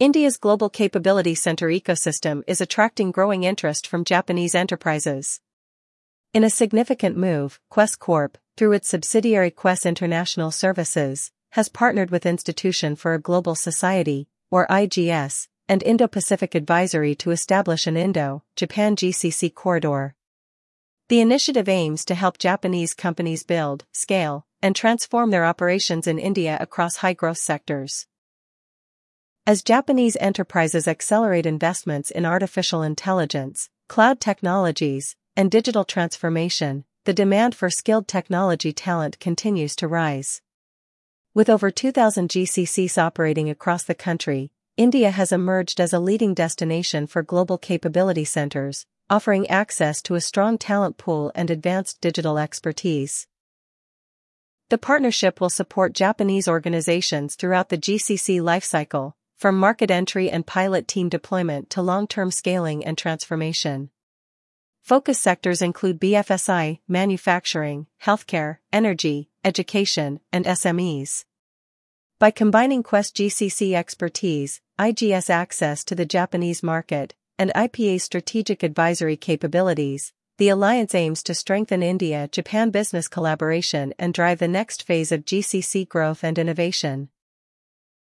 India's Global Capability Center ecosystem is attracting growing interest from Japanese enterprises. In a significant move, Quess Corp, through its subsidiary Quess International Services, has partnered with Institution for a Global Society, or IGS, and Indo-Pacific Advisory to establish an Indo-Japan GCC corridor. The initiative aims to help Japanese companies build, scale, and transform their operations in India across high-growth sectors. As Japanese enterprises accelerate investments in artificial intelligence, cloud technologies, and digital transformation, the demand for skilled technology talent continues to rise. With over 2,000 GCCs operating across the country, India has emerged as a leading destination for global capability centers, offering access to a strong talent pool and advanced digital expertise. The partnership will support Japanese organizations throughout the GCC lifecycle, from market entry and pilot team deployment to long-term scaling and transformation. Focus sectors include BFSI, manufacturing, healthcare, energy, education, and SMEs. By combining Quess GCC expertise, IGS access to the Japanese market, and IPA's strategic advisory capabilities, the alliance aims to strengthen India-Japan business collaboration and drive the next phase of GCC growth and innovation.